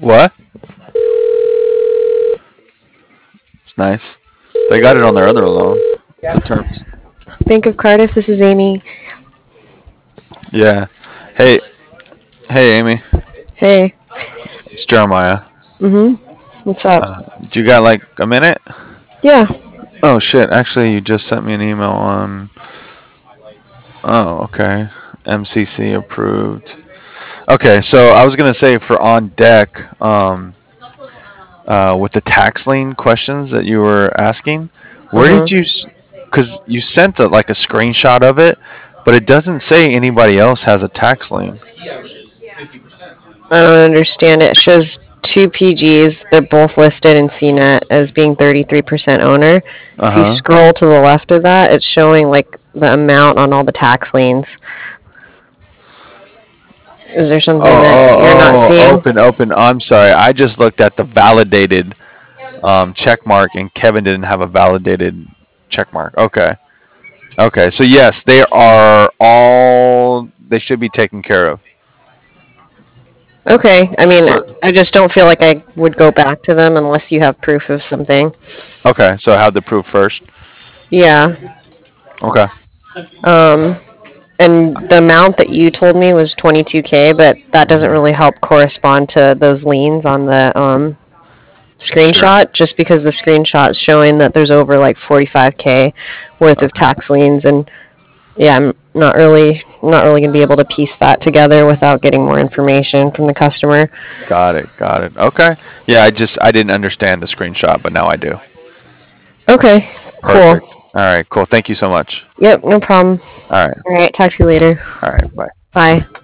What? It's nice. They got it on their other loan. The terms. Bank of Cardiff, this is Amy. Yeah. Hey, hey, Amy. Hey. It's Jeremiah. What's up? Do you got like a minute? Yeah. Oh shit! Actually, you just sent me an email on. Oh, okay. MCC approved. Okay, so I was gonna say for on deck, with the tax lien questions that you were asking, where did Mhm. you? Because you sent like a screenshot of it, but it doesn't say anybody else has a tax lien. I don't understand it. It shows two PGs. They're both listed in CNET as being 33% owner. Uh If you huh. scroll to the left of that, it's showing like the amount on all the tax liens. Is there something that you're not seeing? Open. I'm sorry. I just looked at the validated check mark, and Kevin didn't have a validated check mark. Okay. Okay. So yes, they are all. They should be taken care of. Okay. I mean, So I just don't feel like I would go back to them unless you have proof of something. okay. So have the proof first. Yeah. Okay. Um, and the amount that you told me was 22K, but that doesn't Mhm. really help correspond to those liens on the Sure. screenshot, just because the screenshot's showing that there's over like 45K worth of Okay. tax liens, and yeah, I'm not really gonna be able to piece that together without getting more information from the customer. Got it. Got it. Okay. Yeah. I didn't understand the screenshot, but now I do. Okay, cool. Perfect. All right. Cool. Thank you so much. Yep, no problem. All right. All right, talk to you later. All right. Bye. Bye.